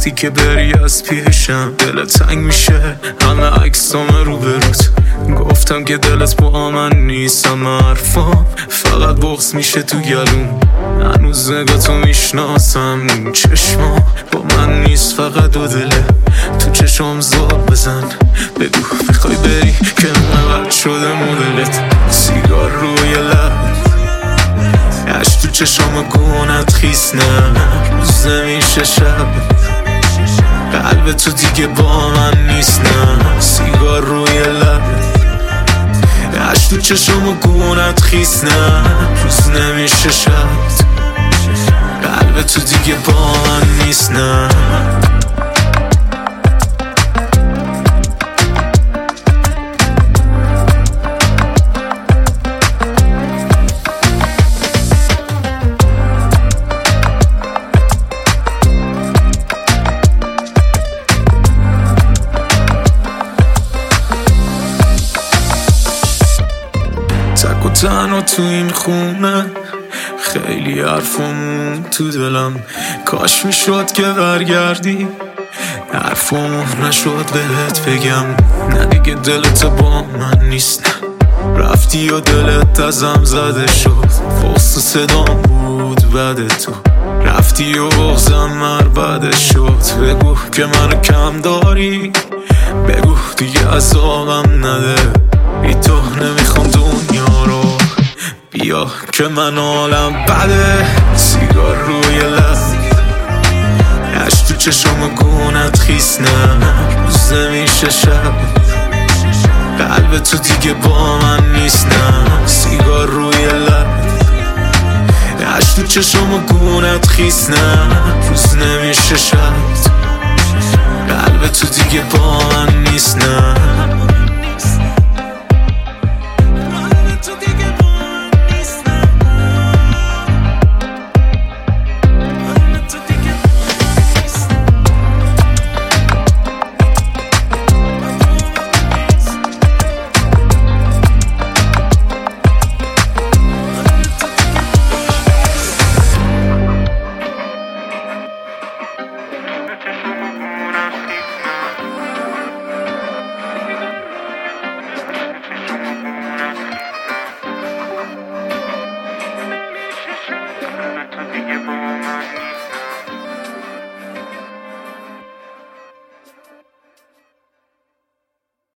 وقتی که بری از پیشم دلت تنگ میشه، همه عکسام رو بروت. گفتم که دلت با من نیستم، حرفام فقط بغض میشه تو گلوم. هنوز نگاتو میشناسم، چشما با من نیست فقط دو دله. تو چشم زاب بزن، بگو میخوای بری که نبرد شده مدلت. سیگار روی لب، عشق تو چشم گونت خیس، نه روز نمیشه شب. قلب تو دیگه با من نیست، نه سیگار روی لب. عشق تو چشم گونت خیس، نه روز نمیشه شب. قلب تو دیگه با من نیست، نه. تک و تنها تو این خونه، خیلی حرفمون تو دلم. کاش میشد که برگردی، حرفمون نشد بهت بگم. نه دیگه دلت با من نیست، نه رفتی و دلت ازم زده شد. فوست صدام بود بعد تو رفتی و بغزم مربده شد. بگو که منو کم داری، بگو دیگه عذابم نده. بی تو نمیخوام دنیا رو، بیا که من حالم بده. سیگار روی لب، عشق تو چشم گونت خیس، نه روز نمیشه شب. قلب تو دیگه با من نیست، نه سیگار روی لب. عشق تو چشم گونت خیس، نه روز نمیشه شب. قلب تو دیگه با من نیست، نه.